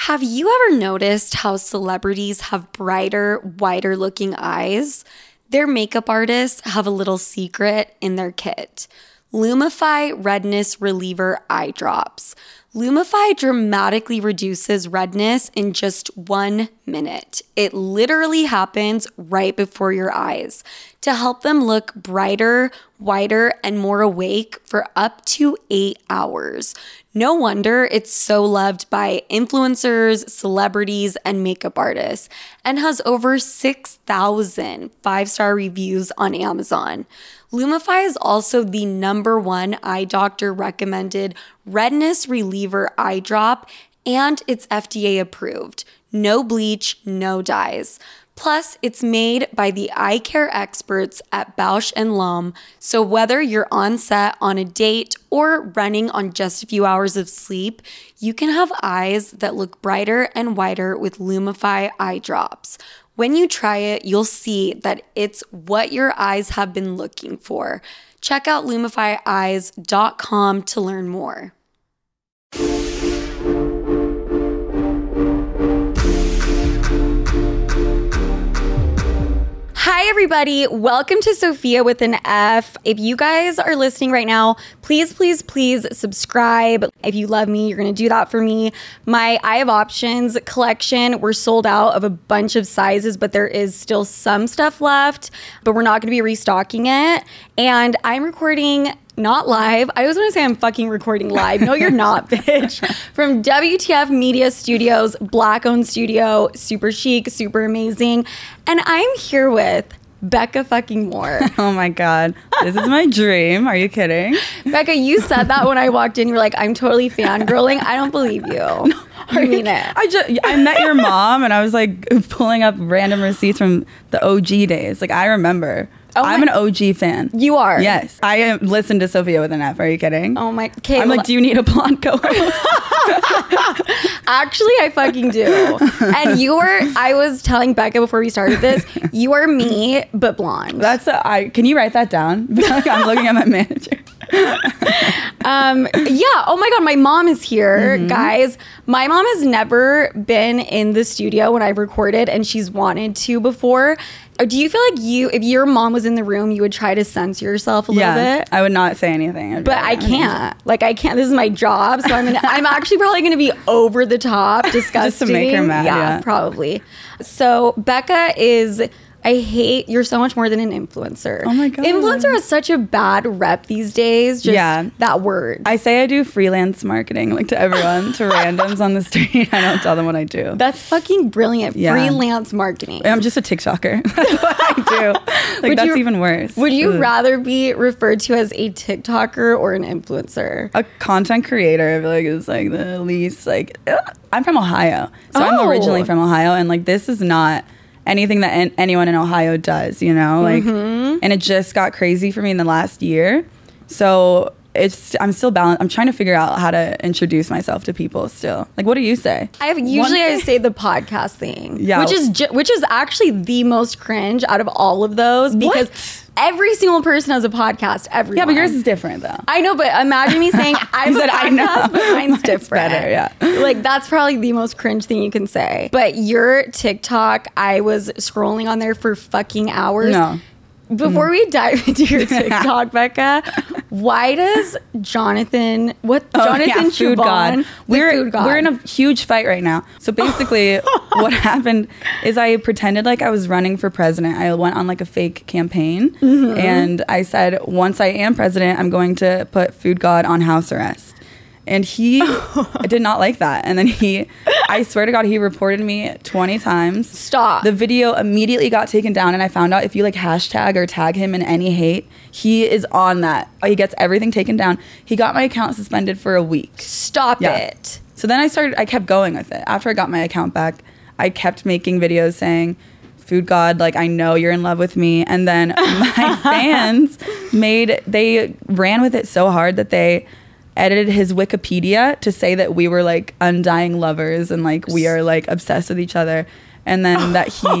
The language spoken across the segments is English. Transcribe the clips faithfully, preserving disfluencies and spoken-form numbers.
Have you ever noticed how celebrities have brighter, whiter looking eyes? Their makeup artists have a little secret in their kit. Lumify Redness Reliever Eye Drops. Lumify dramatically reduces redness in just one minute. It literally happens right before your eyes to help them look brighter, whiter, and more awake for up to eight hours. No wonder it's so loved by influencers, celebrities, and makeup artists, and has over six thousand five-star reviews on Amazon. Lumify is also the number one eye doctor recommended redness reliever eye drop, and it's F D A approved. No bleach, no dyes. Plus, it's made by the eye care experts at Bausch and Lomb, so whether you're on set, on a date, or running on just a few hours of sleep, you can have eyes that look brighter and whiter with Lumify eye drops. When you try it, you'll see that it's what your eyes have been looking for. Check out lumify eyes dot com to learn more. Hi, everybody. Welcome to Sophia with an F. If you guys are listening right now, please, please, please subscribe. If you love me, you're going to do that for me. My I Have Options collection, we're sold out of a bunch of sizes, but there is still some stuff left, but we're not going to be restocking it. And I'm recording not live. I always want to say I'm fucking recording live. No, you're not, bitch. From W T F Media Studios, Black-owned studio, super chic, super amazing. And I'm here with Becca fucking Moore. Oh my God. This is my dream. Are you kidding? Becca, you said that when I walked in. You're like, I'm totally fangirling. I don't believe you. No, I mean it. I just I met your mom and I was like pulling up random receipts from the O G days. Like I remember. Oh I'm my, an O G fan. You are? Yes. I am, listen to Sophia with an F. Are you kidding? Oh my. Okay, I'm well, like, do you need a blonde co-host? Actually, I fucking do. And you were, I was telling Becca before we started this, you are me, but blonde. That's, a, I, can you write that down? I'm looking at my manager. um yeah oh my God, my mom is here. Mm-hmm. Guys, my mom has never been in the studio when I've recorded, and she's wanted to before. Do you feel like you if your mom was in the room, you would try to censor yourself a yeah, little bit? I would not say anything. I'd but I can't like I can't this is my job, so I'm gonna, I'm actually probably gonna be over the top disgusting. Just to make her mad. Yeah, yeah, probably. So Becca is I hate you're so much more than an influencer. Oh my God. Influencer has such a bad rep these days. Just yeah. that word. I say I do freelance marketing, like to everyone, to randoms on the street. I don't tell them what I do. That's fucking brilliant. Yeah. Freelance marketing. I'm just a TikToker. That's what I do. Like would that's you, even worse. Would you Ugh. rather be referred to as a TikToker or an influencer? A content creator, I feel like is like the least like. Ugh. I'm from Ohio, so oh. I'm originally from Ohio, and like this is not anything that an- anyone in Ohio does, you know, like, mm-hmm. and it just got crazy for me in the last year. So it's, I'm still balanced. I'm trying to figure out how to introduce myself to people still. Like, what do you say? I have usually I say the podcast thing, yeah, which is, ju- which is actually the most cringe out of all of those because what? Every single person has a podcast. Everyone. Yeah, but yours is different though. I know, but imagine me saying I have a podcast, I know. But mine's different. Better, yeah. Like that's probably the most cringe thing you can say. But your TikTok, I was scrolling on there for fucking hours. No. Before mm. we dive into your TikTok, Becca, why does Jonathan, what, oh, Jonathan yeah, Food Chubon, God. We're, Food God. we're in a huge fight right now. So basically what happened is I pretended like I was running for president. I went on like a fake campaign mm-hmm. and I said, once I am president, I'm going to put Food God on house arrest. And he did not like that. And then he, I swear to God, he reported me twenty times. Stop. The video immediately got taken down. And I found out if you like hashtag or tag him in any hate, he is on that. He gets everything taken down. He got my account suspended for a week. Stop yeah. it. So then I started, I kept going with it. After I got my account back, I kept making videos saying, Food God, like, I know you're in love with me. And then my fans made, they ran with it so hard that they edited his Wikipedia to say that we were like undying lovers and like we are like obsessed with each other, and then that he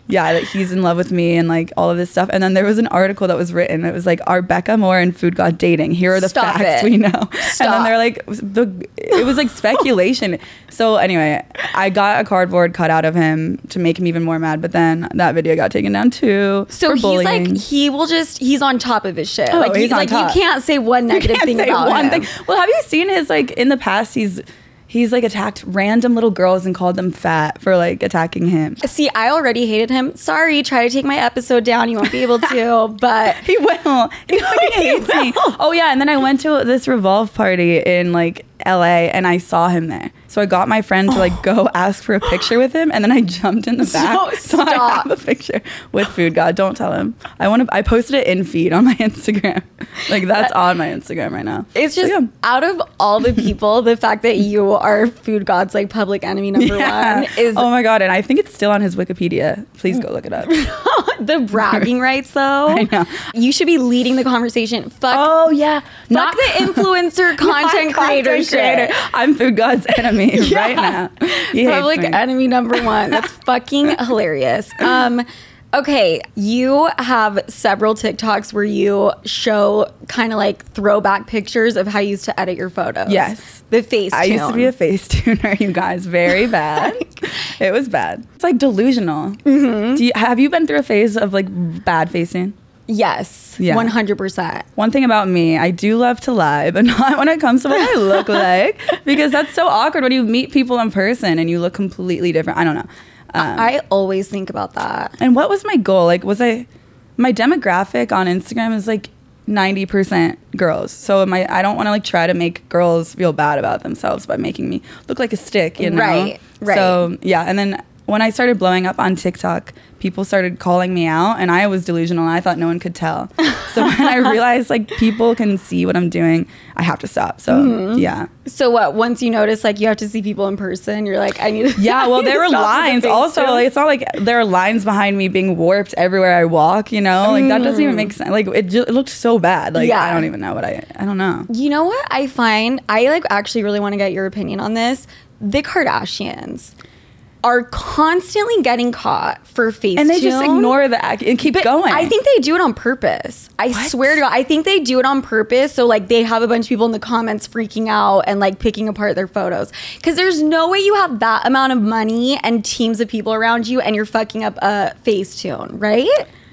yeah, that he's in love with me and like all of this stuff. And then there was an article that was written. It was like, are Becca Moore and Food God dating? Here are the Stop facts it. we know. Stop. And then they're like, the it was like speculation. So anyway, I got a cardboard cut out of him to make him even more mad. But then that video got taken down too. So for he's bullying. like, he will just, he's on top of his shit. Oh, like, he's you, on like top. you can't say one negative Can't thing say about one him. thing. Well, have you seen his like in the past? He's he's like attacked random little girls and called them fat for like attacking him. See, I already hated him. Sorry, try to take my episode down. You won't be able to, but He will. He fucking hates me. Oh yeah, and then I went to this Revolve party in like L A and I saw him there. So I got my friend to like go ask for a picture with him, and then I jumped in the back. So, So I stop. have a picture with Food God. Don't tell him. I want to. I posted it in feed on my Instagram. Like that's on my Instagram right now. it's So, just yeah. out of all the people, the fact that you are Food God's like public enemy number Yeah. one is Oh my god, and I think it's still on his Wikipedia. Please go look it up. the bragging rights, though. I know. You should be leading the conversation. Fuck. Oh yeah, Fuck the influencer content Not creator content shit. creator. I'm Food God's enemy right now. He hates Public me. enemy number one. That's fucking hilarious. Um, okay, you have several TikToks where you show kind of like throwback pictures of how you used to edit your photos. Yes. The face I used to be a tune. face tuner, you guys. Very bad. It was bad. It's like delusional. Mm-hmm. Do you, have you been through a phase of like bad facing? Yes, Yeah. one hundred percent. One thing about me, I do love to lie, but not when it comes to what I look like, because that's so awkward when you meet people in person and you look completely different. I don't know. Um, I always think about that. and what was my goal? Like, was I, my demographic on Instagram is like ninety percent girls. So my, I don't want to like try to make girls feel bad about themselves by making me look like a stick, you know? Right, right. So yeah. And then when I started blowing up on TikTok, people started calling me out and I was delusional and I thought no one could tell. So when I realized like people can see what I'm doing, I have to stop. So Mm-hmm. yeah. So what? Once you notice like you have to see people in person, you're like, I need to. Yeah, well, I need there to were stop with the lines face also. tune. Like, it's not like there are lines behind me being warped everywhere I walk, you know? Like, that doesn't even make sense. Like, it, ju- it looked so bad. Like, Yeah. I don't even know what I, I don't know. You know what I find? I like actually really want to get your opinion on this. The Kardashians are constantly getting caught for face And they just tune. ignore the act and keep But going. I think they do it on purpose. I What? swear to God, I think they do it on purpose. So like they have a bunch of people in the comments freaking out and like picking apart their photos. Because there's no way you have that amount of money and teams of people around you and you're fucking up a face tune, right?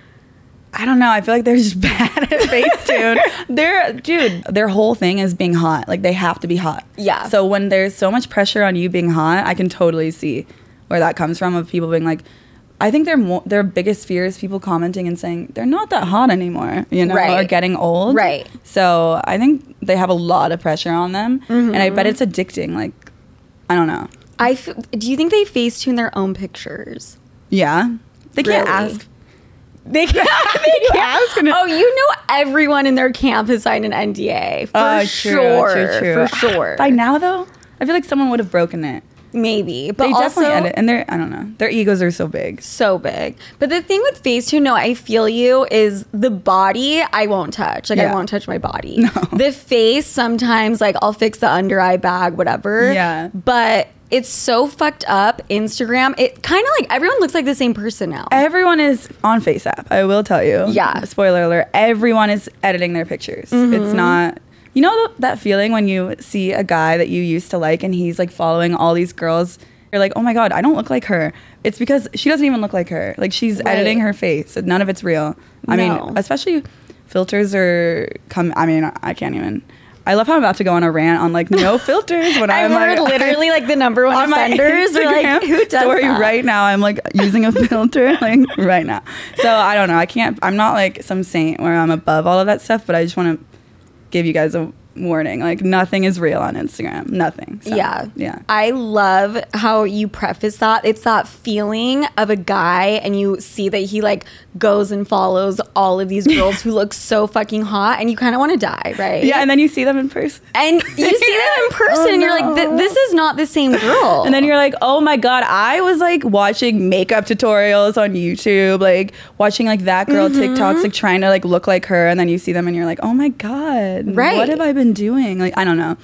I don't know. I feel like they're just bad at Facetune. They're, dude, their whole thing is being hot. Like, they have to be hot. Yeah. So when there's so much pressure on you being hot, I can totally see where that comes from, of people being like, I think their mo- their biggest fear is people commenting and saying they're not that hot anymore, you know, Right. or getting old. Right. So I think they have a lot of pressure on them, Mm-hmm. and I bet it's addicting. Like, I don't know. I f- do you think they face tune their own pictures? Yeah, they can't Really? ask. They can't. You ask and it- Oh, you know everyone in their camp has signed an N D A for Oh, true, sure. true, true. For sure. By now, though, I feel like someone would have broken it. Maybe, but They also definitely edit, and they're I don't know. Their egos are so big. so big. But the thing with Facetune, no, I feel you, is the body I won't touch. Like I Yeah. won't touch my body. No. The face sometimes, like I'll fix the under eye bag, whatever. Yeah. But it's so fucked up. Instagram, it kind of like everyone looks like the same person now. Everyone is on FaceApp. I will tell you. Yeah. Spoiler alert. Everyone is editing their pictures. Mm-hmm. It's not. You know th- that feeling when you see a guy that you used to like and he's like following all these girls. You're like, oh my god, I don't look like her. It's because she doesn't even look like her. Like she's Right. editing her face. None of it's real. I No. mean, especially filters are come. I mean, I can't even. I love how I'm about to go on a rant on like no filters when I've I'm heard like, literally like the number one on my offenders are like, Instagram who does story that? right now. I'm like using a filter like right now. So I don't know. I can't. I'm not like some saint where I'm above all of that stuff. But I just want to give you guys a warning. Like nothing is real on Instagram. Nothing. So, Yeah. Yeah. I love how you preface that. It's that feeling of a guy and you see that he like goes and follows all of these girls who look so fucking hot and you kind of want to die, right? Yeah. And then you see them in person. And you see them in person Oh, and you're like, no. "Th- this is not the same girl. And then you're like, oh my God, I was like watching makeup tutorials on YouTube, like watching like that girl Mm-hmm. TikToks, like trying to like look like her. And then you see them and you're like, oh my God, Right. what have I been doing? Like, I don't know.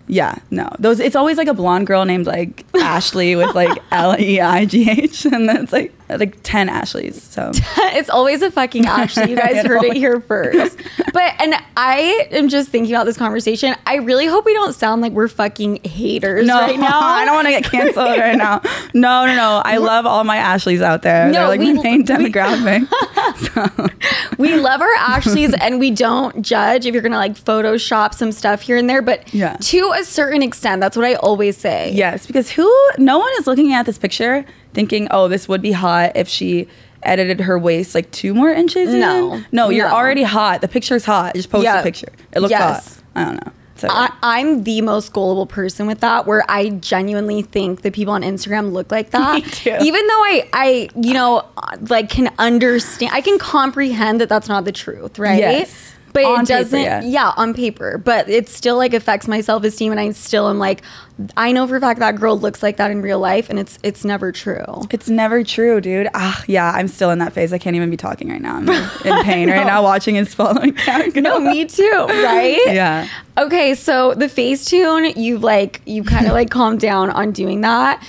Yeah, no. Those it's always like a blonde girl named like Ashley with like L E I G H, and then it's like like ten Ashleys. So it's always a fucking Ashley. You guys heard it here first. But and I am just thinking about this conversation. I really hope we don't sound like we're fucking haters no, right now. I don't want to get canceled right now. No, no, no. I love all my Ashleys out there. No, They're like we, my main demographic. We, so. we love our Ashleys, and we don't judge if you're gonna like Photoshop some stuff here and there. But yeah. to a certain extent, that's what I always say. Yes, because who? No one is looking at this picture thinking, oh, this would be hot if she edited her waist like two more inches. No, in. no, you're no. already hot. The picture's hot. Just post yeah. the picture. It looks yes. hot. I don't know. So, I, I'm the most gullible person with that, where I genuinely think the people on Instagram look like that. Me too. Even though I, I, you know, like can understand, I can comprehend that that's not the truth, right? Yes. But on it doesn't, paper, yeah. yeah, on paper. But it still like affects my self-esteem, and I still am like, I know for a fact that girl looks like that in real life, and it's it's never true. It's never true, dude. Ah, yeah, I'm still in that phase. I can't even be talking right now. I'm in pain right now watching and swallowing. No, me too, right? Yeah. Okay, so the Facetune, you've like you kind of like calmed down on doing that.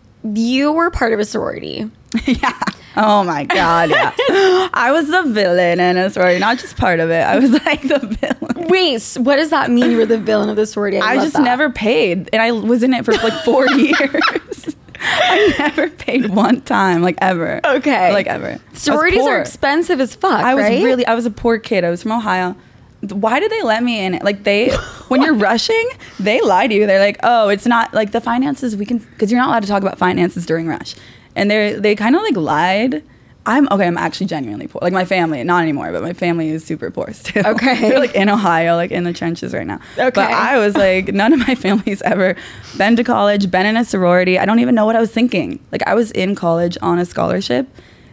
You were part of a sorority. Yeah. Oh my God, yeah. I was the villain in a sorority, not just part of it. I was like the villain. Wait, what does that mean? You were the villain of the sorority? I, I just that. never paid, and I was in it for like four years. I never paid one time, like ever. Okay. Like ever. Sororities are expensive as fuck, I was right? really, I was a poor kid. I was from Ohio. Why did they let me in it? Like they, when you're rushing, they lie to you. They're like, oh, it's not like the finances we can, because you're not allowed to talk about finances during rush. And they they kind of like lied. I'm okay. I'm actually genuinely poor. Like my family, not anymore, but my family is super poor still. Okay, they're like in Ohio, like in the trenches right now. Okay, but I was like, none of my family's ever been to college, been in a sorority. I don't even know what I was thinking. Like I was in college on a scholarship,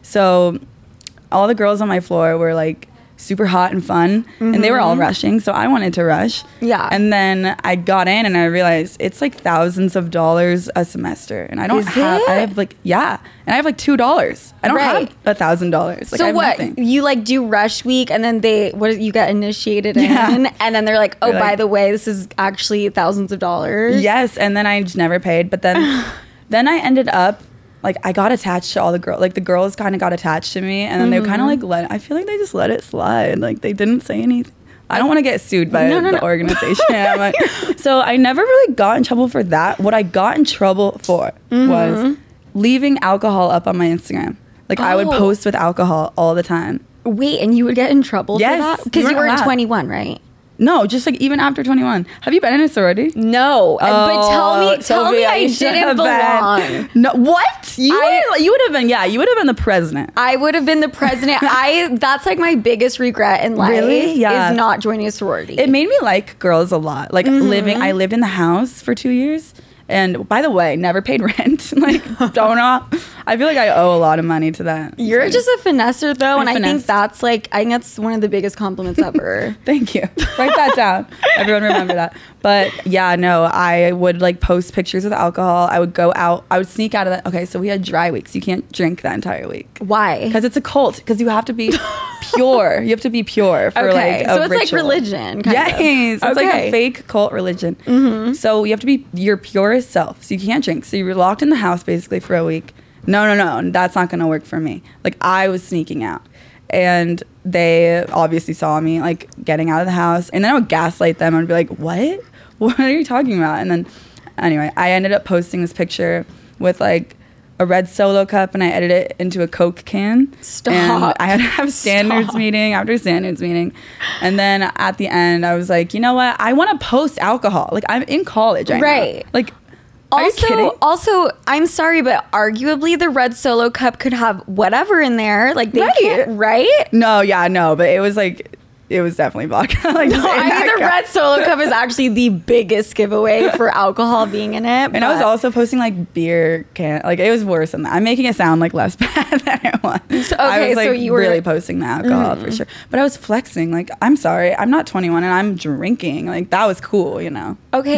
so all the girls on my floor were like super hot and fun, mm-hmm. and they were all rushing, so I wanted to rush. Yeah. And then I got in and I realized it's like thousands of dollars a semester, and I don't Is have it? I have like yeah and I have like two dollars. I don't right. have a thousand dollars. Like, so I have what nothing. You like do rush week, and then they what you get initiated yeah. in, and then they're like, oh, they're by like, the way, this is actually thousands of dollars. Yes. And then I just never paid, but then then I ended up like I got attached to all the girls. Like the girls kind of got attached to me, and then mm-hmm. they kind of like let. I feel like they just let it slide. Like they didn't say anything. I don't want to get sued by no, no, the no. organization. I'm like, so I never really got in trouble for that. What I got in trouble for mm-hmm. was leaving alcohol up on my Instagram. Like oh. I would post with alcohol all the time. Wait, and you would get in trouble yes, for that? Because you, you weren't twenty-one, right? No, just like even after twenty-one. Have you been in a sorority? No, oh, but tell me, tell Sophia, me I didn't belong. Been. No, what? You I, would you would have been? Yeah, you would have been the president. I would have been the president. I that's like my biggest regret in life. Really? Yeah. Is not joining a sorority. It made me like girls a lot. Like mm-hmm. living, I lived in the house for two years. And by the way, never paid rent. Like, don't know. I feel like I owe a lot of money to that. You're like, just a finesser, though, I and finesse. I think that's like, I think that's one of the biggest compliments ever. Thank you. Write that down. Everyone remember that. But yeah, no, I would like post pictures with alcohol. I would go out. I would sneak out of that. Okay, so we had dry weeks. You can't drink that entire week. Why? Because it's a cult. Because you have to be pure. You have to be pure for okay. like a so it's ritual. like religion. Kind yes, of. It's okay. like a fake cult religion. Mm-hmm. So you have to be your purest self. So you can't drink. So you're locked in the house basically for a week. No, no, no. That's not going to work for me. Like I was sneaking out. And they obviously saw me like getting out of the house. And then I would gaslight them. I would be like, what? What are you talking about? And then anyway, I ended up posting this picture with like a red Solo cup, and I edited it into a Coke can. Stop. And I had to have standards Stop. meeting after standards meeting. And then at the end, I was like, you know what? I want to post alcohol. Like I'm in college right, right. now. Like, also, are you kidding? Also, I'm sorry, but arguably the red Solo cup could have whatever in there. Like they right. can't, right? No, yeah, no, but it was like, it was definitely vodka. Like, no, I mean, the cup. Red Solo cup is actually the biggest giveaway for alcohol being in it. And but. I was also posting like beer can, like it was worse than that. I'm making it sound like less bad than it was. So, okay, I was like so you were really posting the alcohol mm-hmm. for sure. But I was flexing. Like, I'm sorry, I'm not twenty-one and I'm drinking. Like that was cool, you know. Okay.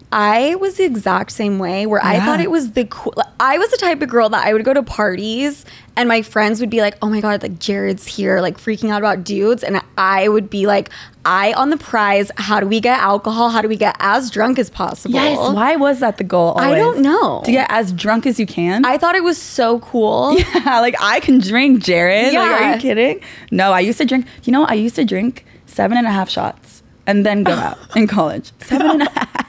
I was the exact same way where I Yeah. thought it was the cool. I was the type of girl that I would go to parties and my friends would be like, oh my God, like Jared's here, like freaking out about dudes. And I would be like, eye on the prize. How do we get alcohol? How do we get as drunk as possible? Yes. Why was that the goal? Always? I don't know. To get as drunk as you can. I thought it was so cool. Yeah, like I can drink, Jared. Yeah. Like, are you kidding? No, I used to drink. You know, I used to drink seven and a half shots and then go out in college. Seven and a half.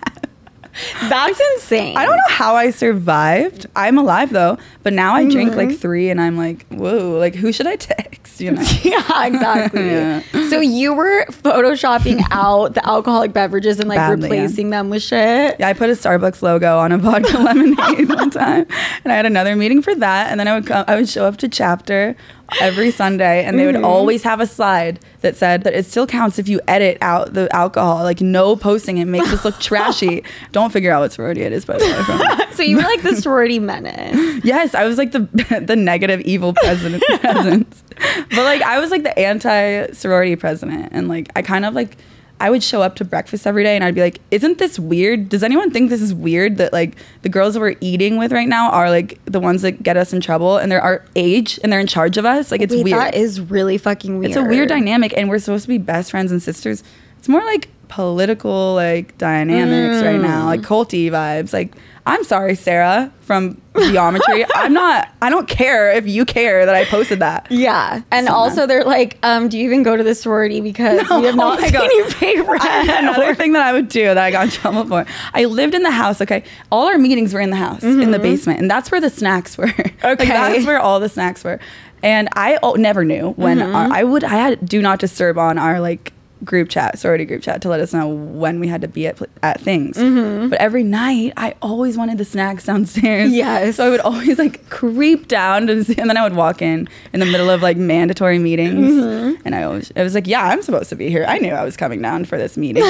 That's insane. I don't know how I survived. I'm alive though, but now I drink Mm-hmm. like three, and I'm like, whoa, like who should I text? You know? Yeah, exactly. Yeah. So you were photoshopping out the alcoholic beverages and like Badly, yeah. replacing them with shit. Yeah, I put a Starbucks logo on a vodka lemonade one time, and I had another meeting for that. And then I would come, I would show up to chapter every Sunday, and they would Mm-hmm. always have a slide that said that it still counts if you edit out the alcohol. Like no posting it makes us look trashy. Don't figure out what sorority it is, by the way. From. So you were like the sorority menace. Yes, I was like the the negative evil president presence, but like I was like the anti sorority president, and like I kind of like. I would show up to breakfast every day and I'd be like, isn't this weird? Does anyone think this is weird that like the girls that we're eating with right now are like the ones that get us in trouble and they're our age and they're in charge of us? Like it's Wait, weird. that is really fucking weird. It's a weird dynamic and we're supposed to be best friends and sisters. It's more like political like dynamics Mm. right now, like culty vibes. Like, I'm sorry, Sarah from geometry. I'm not, I don't care if you care that I posted that. Yeah. And So also they're like, um, do you even go to the sorority because No, we have not oh my seen God. you pay rent? Another thing that I would do that I got in trouble for. I lived in the house. Okay, all our meetings were in the house, in the basement, and that's where the snacks were. Okay, like, that's where all the snacks were. And I oh, never knew when our, I would. I had do not disturb on our like group chat, sorority group chat, to let us know when we had to be at pl- at things. But every night, I always wanted the snacks downstairs. Yes. So I would always like creep down to see, and then I would walk in in the middle of like mandatory meetings, and I always it was like, yeah, I'm supposed to be here. I knew I was coming down for this meeting.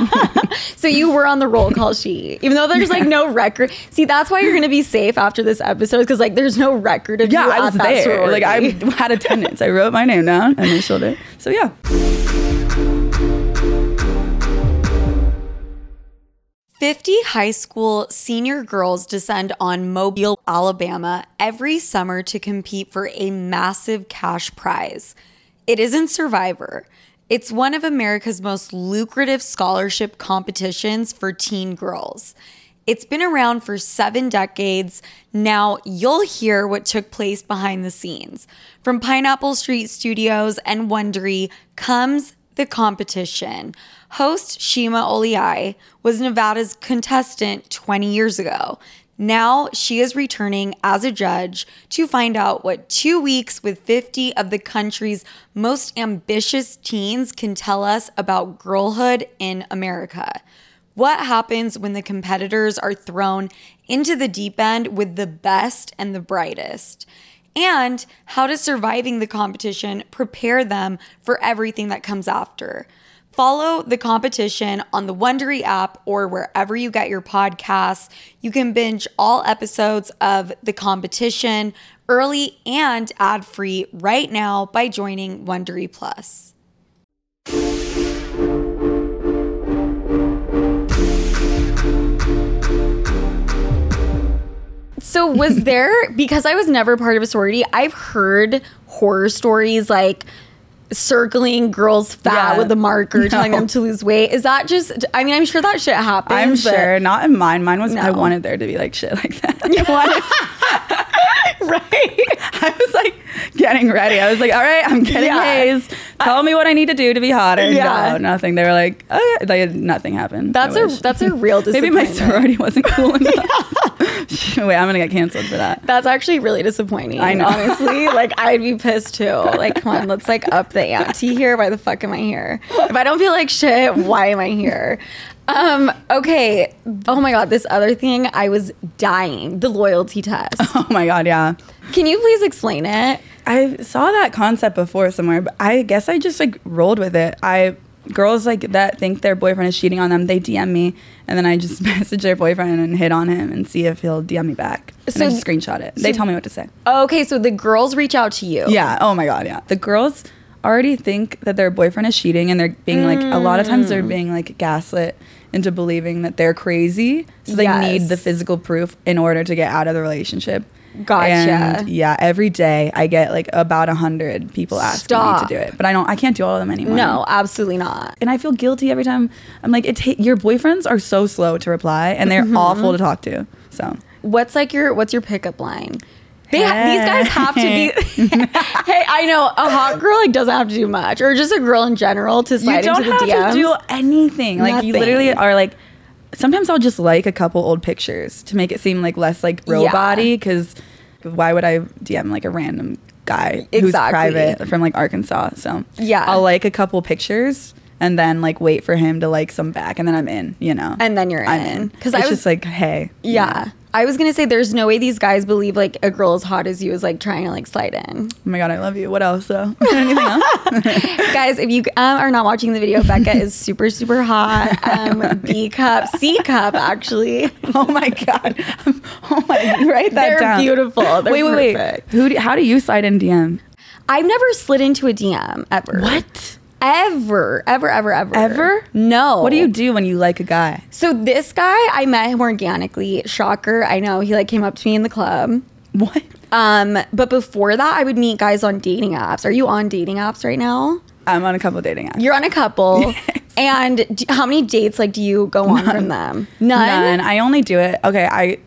So you were on the roll call sheet, even though there's like no record. See, that's why you're gonna be safe after this episode, because like there's no record of Yeah, you I was at that there. sorority. Like I had attendance. I wrote my name down, initialed it. So yeah. fifty high school senior girls descend on Mobile, Alabama every summer to compete for a massive cash prize. It isn't Survivor. It's one of America's most lucrative scholarship competitions for teen girls. It's been around for seven decades. Now you'll hear what took place behind the scenes. From Pineapple Street Studios and Wondery comes the competition. Host Shima Oliai was Nevada's contestant twenty years ago. Now she is returning as a judge to find out what two weeks with fifty of the country's most ambitious teens can tell us about girlhood in America. What happens when the competitors are thrown into the deep end with the best and the brightest? And how does surviving the competition prepare them for everything that comes after? Follow the competition on the Wondery app or wherever you get your podcasts. You can binge all episodes of the competition early and ad-free right now by joining Wondery Plus. So was there, because I was never part of a sorority, I've heard horror stories like circling girls fat Yeah. with a marker, No. telling them to lose weight. Is that just, I mean, I'm sure that shit happens. I'm but- sure. Not in mine. Mine was, No. I wanted there to be like shit like that. I wanted- Right? I was like getting ready. I was like, all right, I'm getting Yeah. A's. Tell me what I need to do to be hotter. Yeah. No, nothing. They were like, oh, yeah. Like, nothing happened. That's I a wish. that's a real Maybe my disappointment. sorority wasn't cool enough. Wait, I'm going to get canceled for that. That's actually really disappointing. I know. Honestly, like I'd be pissed too. Like, come on, let's like up the ante here. Why the fuck am I here? If I don't feel like shit, why am I here? Um, okay. Oh my God, this other thing, I was dying. The loyalty test. Oh my God, yeah. Can you please explain it? I saw that concept before somewhere, but I guess I just like rolled with it. I girls like that think their boyfriend is cheating on them, they D M me, and then I just message their boyfriend and hit on him and see if he'll D M me back. And So- I just screenshot it. They tell me what to say. Okay, so the girls reach out to you. Yeah. Oh my God. Yeah. The girls already think that their boyfriend is cheating, and they're being like, a lot of times they're being like gaslit into believing that they're crazy. So they Yes. need the physical proof in order to get out of the relationship. Gotcha. And yeah, every day I get like about a hundred people asking Stop. me to do it, but I don't, I can't do all of them anymore. No, absolutely not. And I feel guilty every time. I'm like, it ta- your boyfriends are so slow to reply, and they're Mm-hmm. awful to talk to. So What's like your what's your pickup line? They ha- Hey. these guys have to be. Hey, I know a hot girl like doesn't have to do much, or just a girl in general to slide you don't into the have D Ms. to do anything. Like you Nothing. literally are like. Sometimes I'll just like a couple old pictures to make it seem like less like bro Yeah. body, because why would I D M like a random guy who's Exactly. private from like Arkansas? So Yeah. I'll like a couple pictures and then like wait for him to like some back, and then I'm in. You know, And then you're I'm in. 'Cause Because I it's was- just like, hey, you Yeah. know. I was gonna say there's no way these guys believe like a girl as hot as you is like trying to like slide in. Oh my god, I love you. What else though? Anything else? Guys, if you um, are not watching the video, Becca is super super hot. Um, B cup, C cup actually. Oh my god. Oh my, write that They're down. beautiful. They're wait, wait, perfect. wait. Who? Do, how do you slide in D M? I've never slid into a D M ever. What? Ever, ever, ever, ever. Ever? No. What do you do when you like a guy? So this guy, I met him organically. Shocker. I know. He like came up to me in the club. What? Um, but before that, I would meet guys on dating apps. Are you on dating apps right now? I'm on a couple dating apps. You're on a couple. Yes. And do, how many dates like do you go on from them? None. None. I only do it. Okay, I.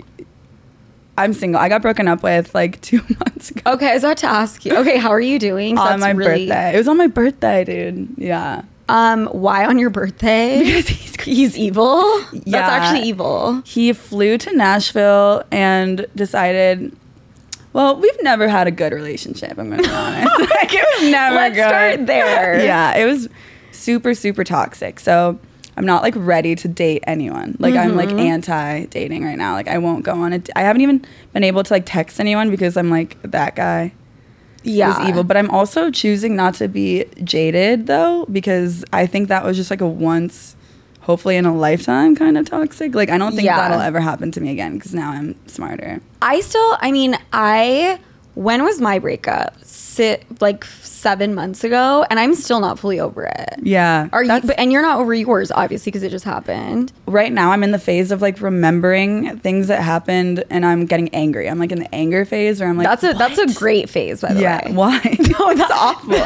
I'm single. I got broken up with like two months ago. Okay, I was about to ask you. Okay, how are you doing? 'Cause On that's my really- birthday. It was on my birthday, dude. Yeah. Um, why on your birthday? Because he's He's evil. Yeah. That's actually evil. He flew to Nashville and decided. Well, we've never had a good relationship. I'm gonna be honest. Like, it was never Let's good. start there. Yeah, it was super super toxic. So I'm not like ready to date anyone. Like I'm like anti dating right now. Like I won't go on a. I haven't even been able to like text anyone because I'm like that guy. Yeah. Is evil, but I'm also choosing not to be jaded though, because I think that was just like a once, hopefully in a lifetime kind of toxic. Like I don't think Yeah. that'll ever happen to me again because now I'm smarter. I still, I mean, I, when was my breakup? Sit like seven months ago, and I'm still not fully over it. Yeah. Are you, That's- but, and you're not over yours, obviously, because it just happened. right now I'm in the phase of like remembering things that happened and I'm getting angry. I'm like in the anger phase where I'm like, That's a, that's a "What?" great phase, by the Yeah. way. Why? No, that's awful.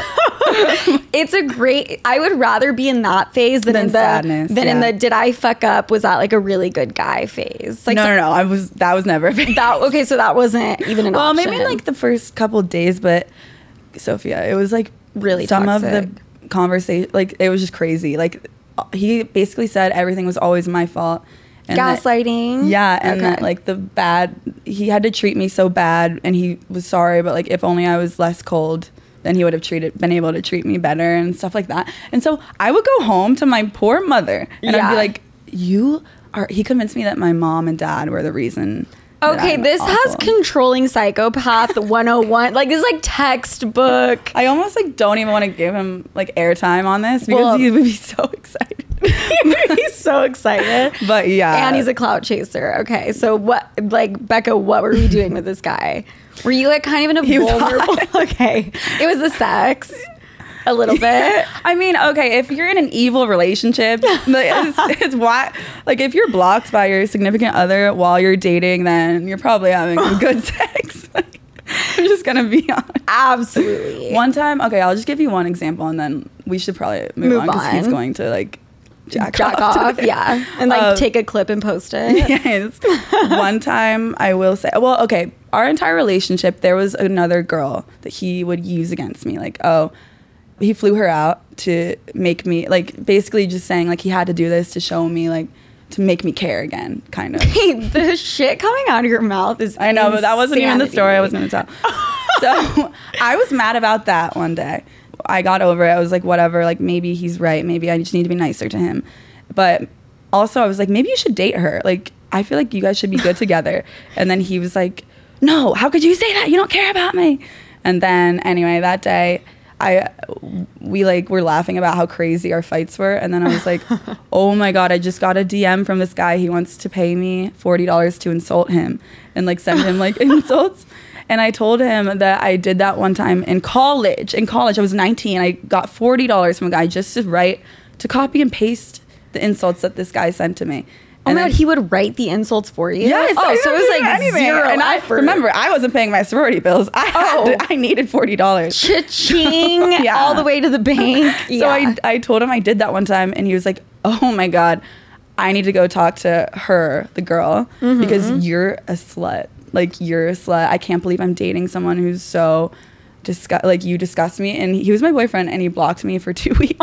It's a great, I would rather be in that phase than, Than in the, sadness, than in yeah. the, did I fuck up? Was that like a really good guy phase? Like no, so- no, no. I was, that was never a phase. That, okay, so that wasn't even an Well, option. maybe like the first couple days, but Sophia, it was like Really some toxic. of the conversation. Like it was just crazy. Like he basically said everything was always my fault. And that- Gaslighting? yeah, and that Okay. like the bad. He had to treat me so bad, and he was sorry. But like if only I was less cold, then he would have treated, been able to treat me better and stuff like that. And so I would go home to my poor mother, and I'd Yeah. be like, "You are." He convinced me that my mom and dad were the reason. that Okay, I'm this has awful. controlling psychopath one oh one. Like, this is like textbook. I almost like don't even want to give him like airtime on this because Well- he would be so excited. He's so excited. But yeah, And he's a clout chaser. Okay, so what, like, Becca, what were we doing with this guy? Were you like kind of in a He was vulnerable? hot. Okay, it was the sex, a little bit. I mean, okay, if you're in an evil relationship, like, it's, it's why, like, if you're blocked by your significant other while you're dating, then you're probably having some good sex. Like, I'm just gonna be honest. Absolutely. One time, okay, I'll just give you one example, and then we should probably move, Move on because he's on. going to like jack, Jack off, to off, this. yeah, and like Uh, take a clip and post it. Yes. One time I will say, well, okay, our entire relationship, there was another girl that he would use against me. Like, oh, he flew her out to make me, like, basically just saying, like, he had to do this to show me, like, to make me care again, kind of. Hey, the shit coming out of your mouth is I know, but that wasn't even the insanity. story I was going to tell. So I was mad about that one day. I got over it. I was like, whatever, like, maybe he's right. Maybe I just need to be nicer to him. But also, I was like, maybe you should date her. Like, I feel like you guys should be good together. And then he was like, no, how could you say that? You don't care about me. And then, anyway, that day, I we like were laughing about how crazy our fights were, and then I was like, oh my god, I just got a D M from this guy. He wants to pay me forty dollars to insult him and like send him like insults. And I told him that I did that one time in college. In college, I was nineteen. I got forty dollars from a guy just to write, to copy and paste the insults that this guy sent to me. Oh And my then- god, he would write the insults for you? Yes. Oh, I so it didn't was do like anything. zero And I effort. remember, I wasn't paying my sorority bills. I had Oh. to, I needed forty dollars. Cha-ching, Yeah. all the way to the bank. So Yeah. I, I told him I did that one time, and he was like, oh my god, I need to go talk to her, the girl, Mm-hmm. because you're a slut. Like, you're a slut. I can't believe I'm dating someone who's so disgust. Like, you disgust me. And he was my boyfriend, and he blocked me for two weeks.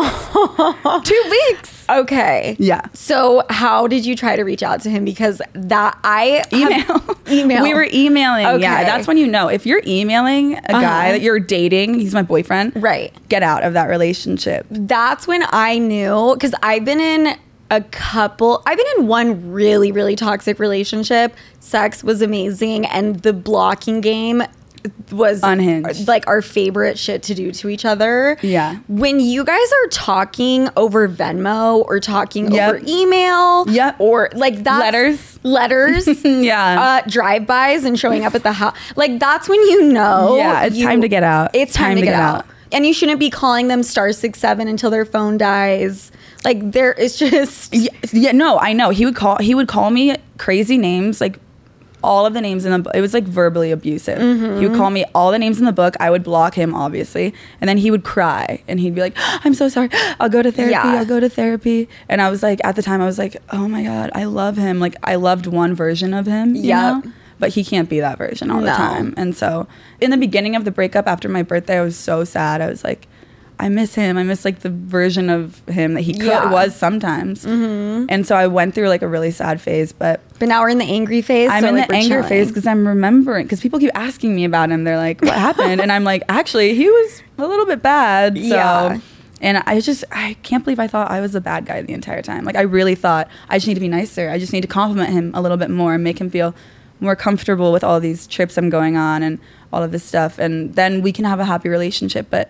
two weeks. Okay. Yeah. So how did you try to reach out to him? Because that I Email. have- email. We were emailing. Okay. Yeah, that's when you know. If you're emailing a Uh-huh. guy that you're dating, he's my boyfriend. Right. Get out of that relationship. That's when I knew, because I've been in a couple, I've been in one really, really toxic relationship. Sex was amazing, and the blocking game was Unhinged. like our favorite shit to do to each other. Yeah. When you guys are talking over Venmo or talking Yep. over email, Yep. or like that Letters. letters, Yeah. uh, drive-bys and showing up at the house, like that's when you know. Yeah, it's you- time to get out. It's time, to, get, out. And you shouldn't be calling them star six seven until their phone dies. Like there, it's just Yeah, yeah, no, I know. He would call. He would call me crazy names, like all of the names in the. bu- It was like verbally abusive. Mm-hmm. He would call me all the names in the book. I would block him, obviously, and then he would cry and he'd be like, "I'm so sorry. I'll go to therapy. Yeah. I'll go to therapy." And I was like, at the time, I was like, "Oh my god, I love him. Like I loved one version of him. You Yep. know? But he can't be that version all the No. time." And so, in the beginning of the breakup, after my birthday, I was so sad. I was like, I miss him. I miss like the version of him that he could, Yeah. was sometimes. Mm-hmm. And so I went through like a really sad phase, but But now we're in the angry phase. I'm so, in like, the we're anger chilling. phase because I'm remembering, because people keep asking me about him. They're like, what happened? And I'm like, actually, he was a little bit bad. So, Yeah. and I just, I can't believe I thought I was the bad guy the entire time. Like I really thought I just need to be nicer. I just need to compliment him a little bit more and make him feel more comfortable with all these trips I'm going on and all of this stuff. And then we can have a happy relationship. But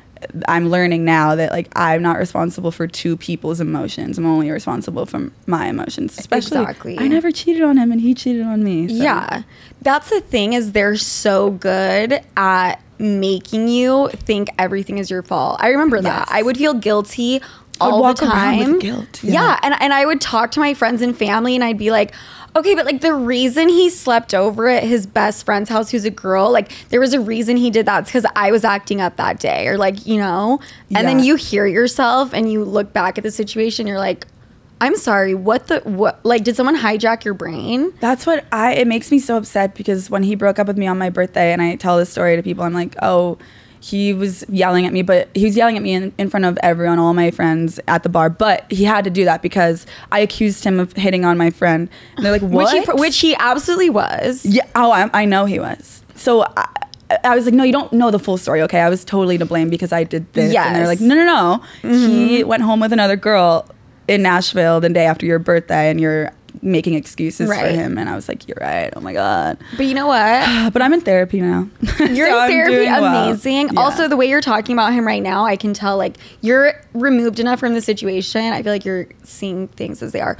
I'm learning now that like I'm not responsible for two people's emotions. I'm only responsible for my emotions. Especially, Exactly. I never cheated on him and he cheated on me. So. Yeah. That's the thing, is they're so good at making you think everything is your fault. I remember that. Yes. I would feel guilty I would all walk the around time. with guilt, Yeah. yeah. And, and I would talk to my friends and family and I'd be like, okay, but like the reason he slept over at his best friend's house, who's a girl, like there was a reason he did that. It's because I was acting up that day, or like, you know, and then Yeah. you hear yourself and you look back at the situation, you're like, I'm sorry, what the, what, like, did someone hijack your brain? That's what I, it makes me so upset because when he broke up with me on my birthday and I tell this story to people, I'm like, oh, he was yelling at me, but he was yelling at me in, in front of everyone, all my friends at the bar. But he had to do that because I accused him of hitting on my friend. And they're like, what? Which he, which he absolutely was. Yeah. Oh, I, I know he was. So I, I was like, no, you don't know the full story. Okay. I was totally to blame because I did this. And they're like, Yes. no, no, no. He went home with another girl in Nashville the day after your birthday and you're making excuses for Right. him. And I was like, you're right. Oh my God. But you know what? But I'm in therapy now. You're So in I'm therapy, doing well. amazing. Yeah. Also, the way you're talking about him right now, I can tell like you're removed enough from the situation. I feel like you're seeing things as they are.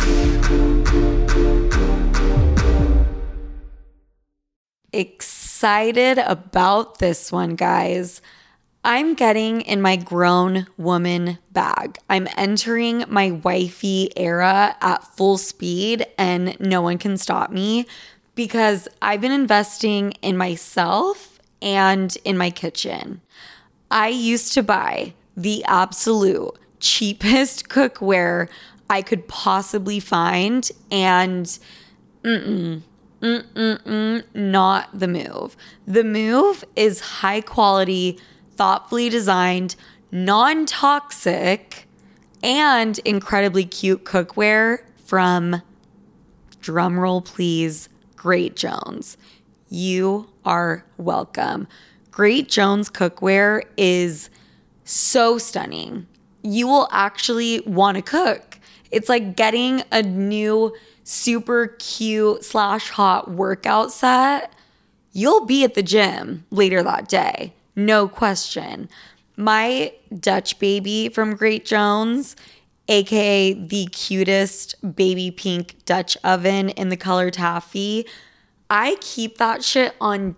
Excited about this one, guys. I'm getting in my grown woman bag. I'm entering my wifey era at full speed and no one can stop me because I've been investing in myself and in my kitchen. I used to buy the absolute cheapest cookware I could possibly find, and mm-mm, mm-mm-mm, not the move. The move is high quality, thoughtfully designed, non-toxic, and incredibly cute cookware from, drumroll please, Great Jones. You are welcome. Great Jones cookware is so stunning. You will actually want to cook. It's like getting a new super cute slash hot workout set. You'll be at the gym later that day, no question. My Dutch baby from Great Jones, aka the cutest baby pink Dutch oven in the color taffy, I keep that shit on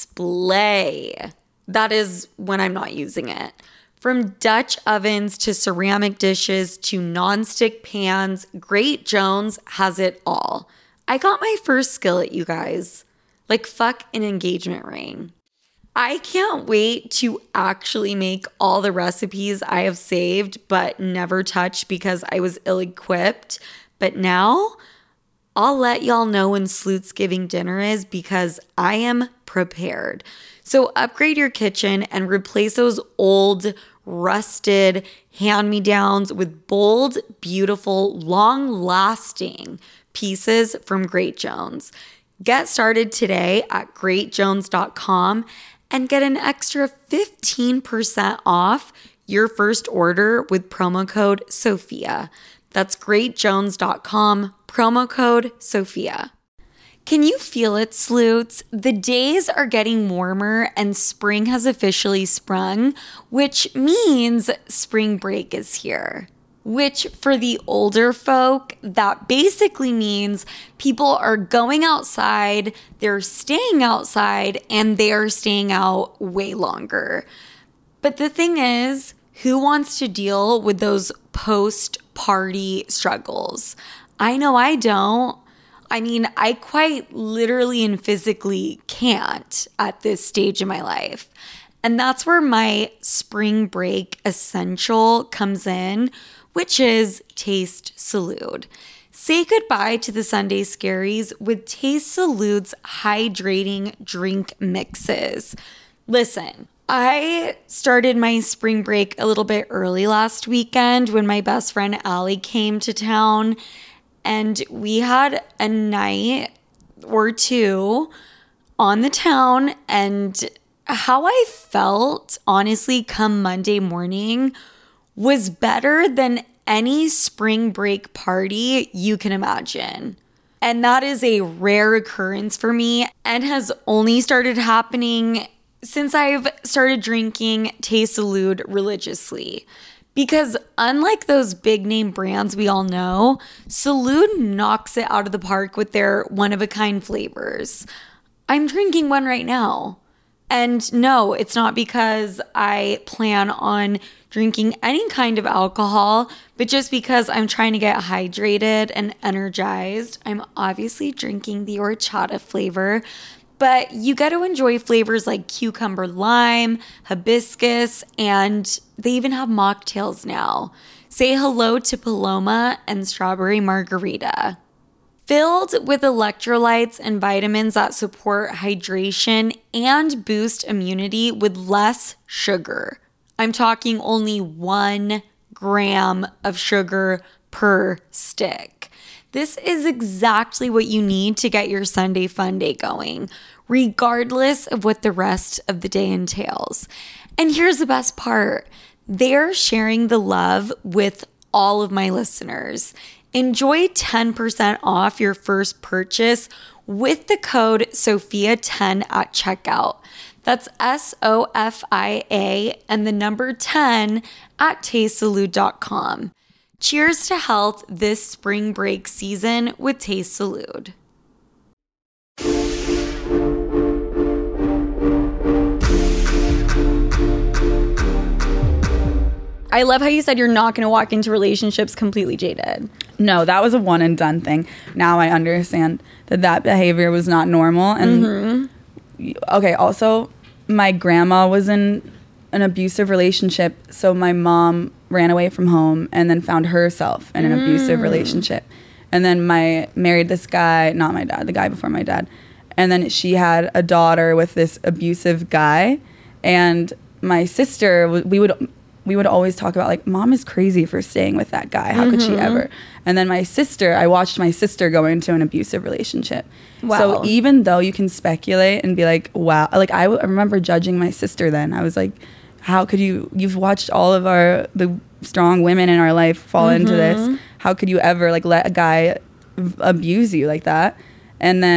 display. That is when I'm not using it. From Dutch ovens to ceramic dishes to nonstick pans, Great Jones has it all. I got my first skillet, you guys. Like, fuck an engagement ring. I can't wait to actually make all the recipes I have saved but never touched because I was ill-equipped. But now, I'll let y'all know when Slootsgiving dinner is because I am prepared. So upgrade your kitchen and replace those old, rusted hand-me-downs with bold, beautiful, long-lasting pieces from Great Jones. Get started today at great jones dot com and get an extra fifteen percent off your first order with promo code SOPHIA. That's great jones dot com, promo code SOPHIA. Can you feel it, Sloots? The days are getting warmer and spring has officially sprung, which means spring break is here. Which for the older folk, that basically means people are going outside, they're staying outside, and they're staying out way longer. But the thing is, who wants to deal with those post-party struggles? I know I don't. I mean, I quite literally and physically can't at this stage of my life. And that's where my spring break essential comes in, which is Taste Salud. Say goodbye to the Sunday scaries with Taste Salud's hydrating drink mixes. Listen, I started my spring break a little bit early last weekend when my best friend Allie came to town. And we had a night or two on the town, and how I felt, honestly, come Monday morning was better than any spring break party you can imagine. And that is a rare occurrence for me and has only started happening since I've started drinking Taste Salud religiously. Because unlike those big name brands we all know, Salud knocks it out of the park with their one-of-a-kind flavors. I'm drinking one right now. And no, it's not because I plan on drinking any kind of alcohol, but just because I'm trying to get hydrated and energized. I'm obviously drinking the horchata flavor, but you get to enjoy flavors like cucumber lime, hibiscus, and they even have mocktails now. Say hello to Paloma and strawberry margarita. Filled with electrolytes and vitamins that support hydration and boost immunity with less sugar. I'm talking only one gram of sugar per stick. This is exactly what you need to get your Sunday fun day going, regardless of what the rest of the day entails. And here's the best part. They're sharing the love with all of my listeners. Enjoy ten percent off your first purchase with the code Sophia ten at checkout. That's S O F I A and the number ten at taste salud dot com. Cheers to health this spring break season with Taste Salud. I love how you said you're not going to walk into relationships completely jaded. No, that was a one and done thing. Now I understand that that behavior was not normal. And mm-hmm. okay, also my grandma was in an abusive relationship, so my mom ran away from home and then found herself in an mm. abusive relationship. And then my married this guy, not my dad, the guy before my dad. And then she had a daughter with this abusive guy. And my sister, we would we would always talk about, like, mom is crazy for staying with that guy. How mm-hmm. could she ever? And then my sister, I watched my sister go into an abusive relationship. Wow. So even though you can speculate and be like, wow, like I, w- I remember judging my sister then. I was like, how could you, you've watched all of our, the strong women in our life fall mm-hmm. into this. How could you ever like let a guy abuse you like that? And then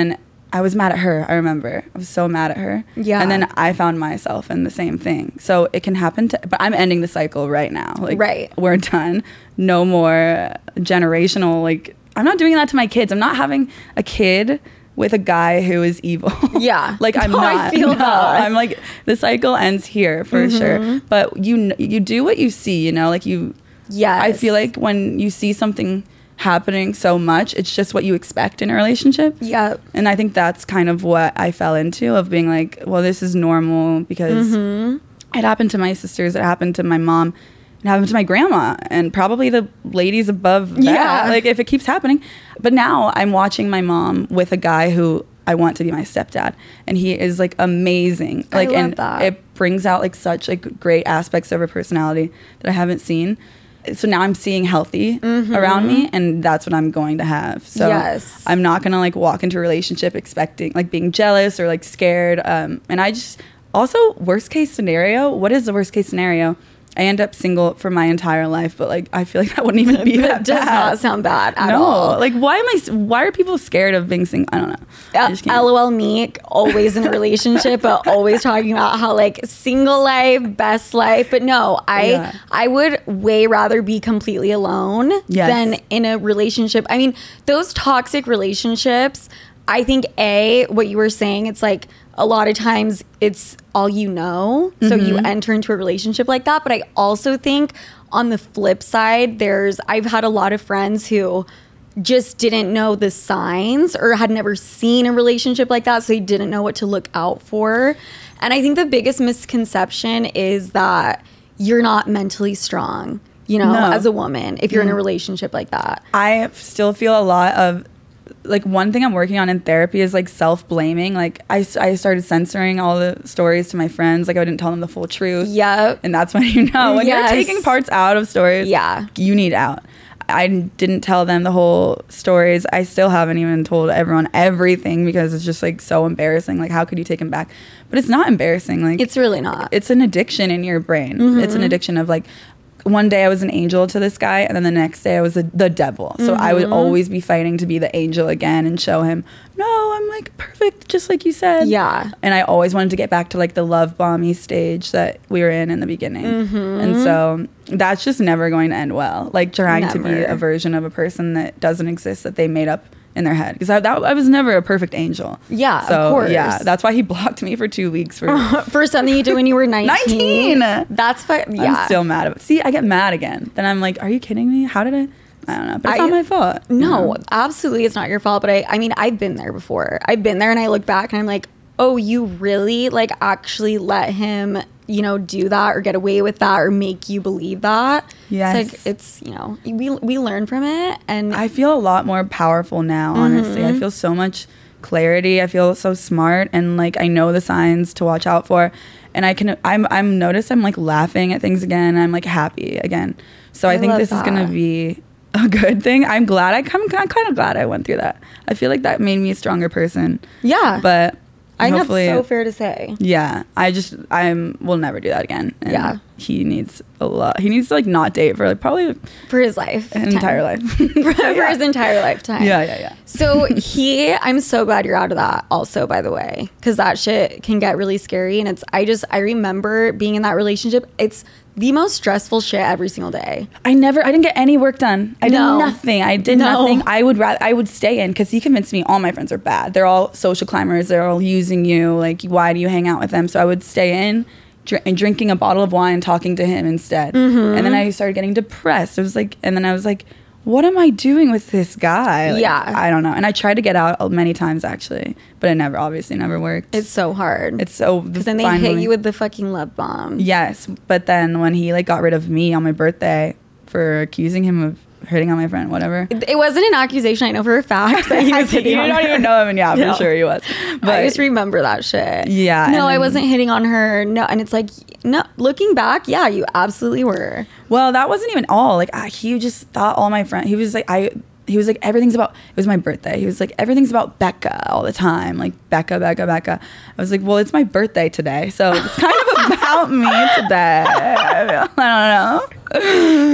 I was mad at her. I remember I was so mad at her. Yeah. And then I found myself in the same thing. So it can happen to, but I'm ending the cycle right now. Like, right. We're done. No more generational. Like, I'm not doing that to my kids. I'm not having a kid with a guy who is evil. Yeah. Like, I'm no, not. I feel no, that. I'm like, the cycle ends here for mm-hmm. sure. But you, you do what you see, you know, like you, yes. I feel like when you see something happening so much, it's just what you expect in a relationship. Yeah. And I think that's kind of what I fell into, of being like, well, this is normal, because mm-hmm. it happened to my sisters, it happened to my mom, it happened to my grandma, and probably the ladies above that. Yeah. Like, if it keeps happening. But now I'm watching my mom with a guy who I want to be my stepdad, and he is like amazing. Like, I love and that. It brings out like such like great aspects of her personality that I haven't seen. So now I'm seeing healthy mm-hmm. around me, and that's what I'm going to have. So yes. I'm not going to like walk into a relationship expecting like being jealous or like scared. Um, and I just also, worst case scenario, what is the worst case scenario? I end up single for my entire life, but like I feel like that wouldn't even be that, that does bad. not sound bad at no. all. Like, why am I? Why are people scared of being single? I don't know. Uh, LOL me, always in a relationship, but always talking about how like single life, best life. But no, I yeah. I would way rather be completely alone yes. than in a relationship. I mean, those toxic relationships. I think a what you were saying. It's like, a lot of times it's all you know. So mm-hmm. you enter into a relationship like that. But I also think on the flip side, there's, I've had a lot of friends who just didn't know the signs or had never seen a relationship like that. So they didn't know what to look out for. And I think the biggest misconception is that you're not mentally strong, you know, no. as a woman, if you're mm. in a relationship like that. I still feel a lot of, like, one thing I'm working on in therapy is like self-blaming. Like I, I started censoring all the stories to my friends. Like I didn't tell them the full truth. Yeah. And that's when you know, when yes. you're taking parts out of stories, yeah. you need out. I didn't tell them the whole stories. I still haven't even told everyone everything because it's just like so embarrassing. Like, how could you take them back? But it's not embarrassing. Like, it's really not. It's an addiction in your brain. Mm-hmm. It's an addiction of like, one day I was an angel to this guy, and then the next day I was a, the devil. So mm-hmm. I would always be fighting to be the angel again and show him, no, I'm like perfect, just like you said. Yeah. And I always wanted to get back to like the love bomby stage that we were in in the beginning. Mm-hmm. And so that's just never going to end well. Like trying never. to be a version of a person that doesn't exist, that they made up in their head, because I, that, I was never a perfect angel. Yeah, so, of course. Yeah, that's why he blocked me for two weeks for for something you did when you were nineteen. nineteen. That's fu- yeah. I'm still mad about. See, I get mad again. Then I'm like, are you kidding me? How did I? I don't know. But it's I, not my fault. No, know? absolutely, it's not your fault. But I, I mean, I've been there before. I've been there, and I look back, and I'm like, oh, you really like actually let him, you know, do that or get away with that or make you believe that. Yes. It's like, it's, you know, we we learn from it. And I feel a lot more powerful now, honestly. Mm-hmm. I feel so much clarity. I feel so smart, and like I know the signs to watch out for. And I can I'm I'm noticed I'm like laughing at things again. I'm like happy again. So I, I think this that. is gonna be a good thing. I'm glad I come I'm kind of glad I went through that. I feel like that made me a stronger person. Yeah. But I think that's so fair to say. Yeah, I just I'm will never do that again. And yeah, he needs a lot. He needs to like not date for like probably for his life, an entire life, for, yeah. for his entire lifetime. Yeah, yeah, yeah. So he, I'm so glad you're out of that. Also, by the way, because that shit can get really scary, and it's I just I remember being in that relationship. It's the most stressful shit every single day. I never, I didn't get any work done. I no. did nothing. I did no. nothing. I would rather, I would stay in because he convinced me all my friends are bad. They're all social climbers. They're all using you. Like, why do you hang out with them? So I would stay in dr- and drinking a bottle of wine, talking to him instead. Mm-hmm. And then I started getting depressed. It was like, and then I was like, what am I doing with this guy? Like, yeah. I don't know. And I tried to get out many times actually, but it never, obviously never worked. It's so hard. It's so, because then they finally hit you with the fucking love bomb. Yes. But then when he like got rid of me on my birthday for accusing him of hitting on my friend, whatever. It, it wasn't an accusation. I know for a fact that he was hitting you on don't her. even know him, and yeah, no. for sure he was. But I just remember that shit. Yeah. No, then, I wasn't hitting on her. No, and it's like, no, looking back, yeah, you absolutely were. Well, that wasn't even all. Like, uh, he just thought all my friends, he was like, I, he was like, everything's about, it was my birthday. He was like, everything's about Becca all the time. Like, Becca, Becca, Becca. I was like, well, it's my birthday today. So it's kind of about me today. I don't know. You're like,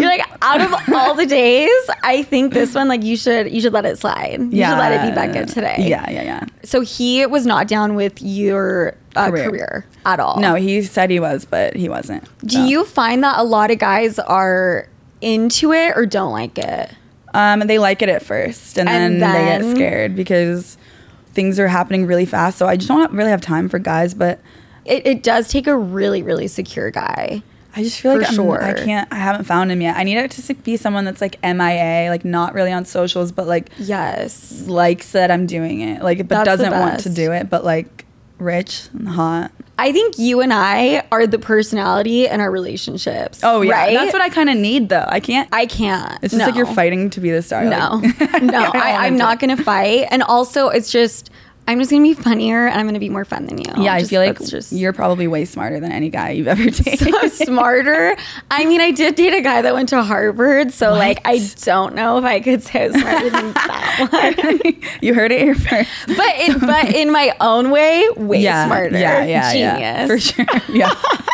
out of all the days, I think this one, like, you should you should let it slide. You yeah. should let it be Becca today. Yeah, yeah, yeah. So he was not down with your uh, career. career at all. No, he said he was, but he wasn't. Do so. you find that a lot of guys are into it or don't like it? Um, they like it at first, and, and then, then they get scared because things are happening really fast. So I just don't really have time for guys, but it, it does take a really, really secure guy. I just feel like For sure. I can't, I haven't found him yet. I need it to be someone that's like M I A, like not really on socials, but like yes, likes that I'm doing it, like but That's doesn't want to do it, but like rich and hot. I think you and I are the personality in our relationships. Oh yeah, right? That's what I kind of need though. I can't. I can't. It's just no. like you're fighting to be the star. No, like, no, I I, I'm not gonna fight. And also, it's just I'm just gonna be funnier and I'm gonna be more fun than you. Yeah, just, I feel like just you're probably way smarter than any guy you've ever dated. so smarter. I mean, I did date a guy that went to Harvard, so What? like I don't know if I could say I was smarter than that one. You heard it here first. But in but in my own way, way yeah, smarter. Yeah, yeah, Genius. yeah, for sure. Yeah.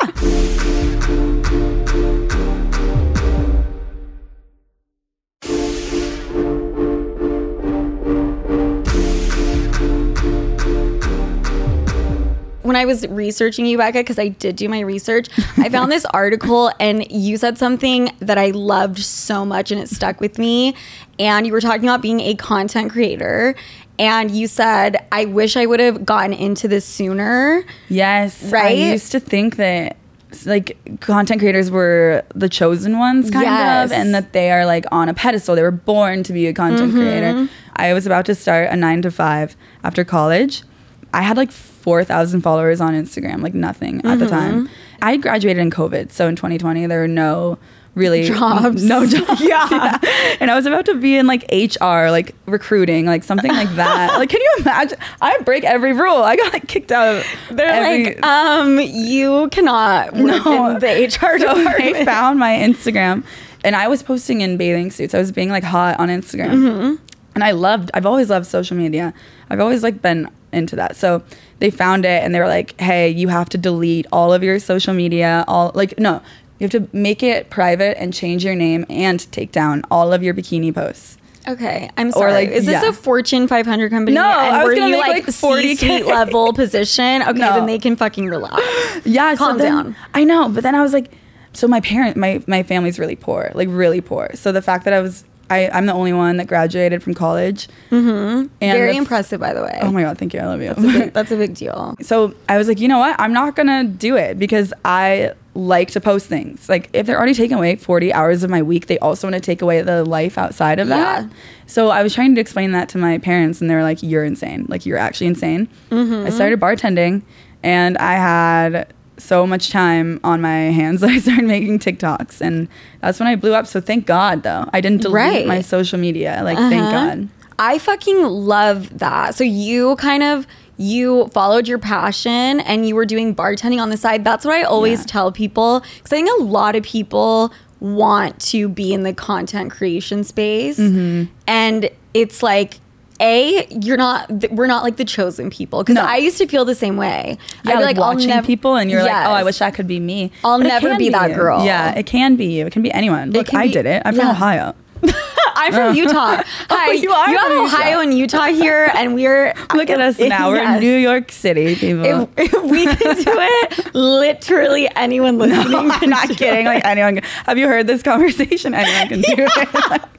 When I was researching you, Becca, because I did do my research, I found this article and you said something that I loved so much and it stuck with me. And you were talking about being a content creator. And you said, I wish I would have gotten into this sooner. Yes. Right? I used to think that like content creators were the chosen ones kind Yes. of, and that they are like on a pedestal. They were born to be a content Mm-hmm. creator. I was about to start a nine to five after college. I had like four thousand followers on Instagram, like nothing at Mm-hmm. the time. I graduated in COVID. So in twenty twenty, there were no really Jobs. no jobs. Yeah. Yeah. And I was about to be in like H R, like recruiting, like something like that. Like, can you imagine? I break every rule. I got like kicked out of They're every, like, um, you cannot work No. in the H R so department. they found my Instagram, and I was posting in bathing suits. I was being like hot on Instagram. Mm-hmm. And I loved, I've always loved social media. I've always like been into that. So they found it and they were like, hey, you have to delete all of your social media, all like, no, you have to make it private and change your name and take down all of your bikini posts. Okay, I'm sorry. like, Is this yeah. a Fortune five hundred company? No, and I was were gonna you make, like like, forty K. C-suite level position? Okay, No. then they can fucking relax. Yeah. Calm so then, down. I know. But then I was like, so my parent, my, my family's really poor, like really poor. So the fact that I was, I, I'm the only one that graduated from college. Mm-hmm. And Very the- impressive, by the way. Oh my God, thank you. I love you. That's a big, that's a big deal. So I was like, you know what? I'm not going to do it because I like to post things. Like if they're already taking away forty hours of my week, they also want to take away the life outside of that. Yeah. So I was trying to explain that to my parents and they were like, you're insane. Like you're actually insane. Mm-hmm. I started bartending and I had so much time on my hands that I started making TikToks, and that's when I blew up. So thank God though. I didn't delete Right. my social media. Like thank Uh-huh. God. I fucking love that. So you kind of you followed your passion and you were doing bartending on the side. That's what I always Yeah. tell people, because I think a lot of people want to be in the content creation space, Mm-hmm. and it's like, A, you're not, th- we're not like the chosen people. Because No. I used to feel the same way. Yeah, I'd be like, I'll watching nev- people and you're like, oh, I Yes. wish that could be me. I'll But it never can be that you. girl. Yeah, it can be you. It can be anyone. Look, can I be- did it. I'm yeah. from Ohio. I'm from Utah. Hi, Oh, you are you from have Utah. Ohio and Utah here, and we're Look at us now. We're Yes. in New York City, people. If, if we can do it, literally anyone listening I'm can not do kidding. it. Like anyone. Can, have you heard this conversation? Anyone can do it.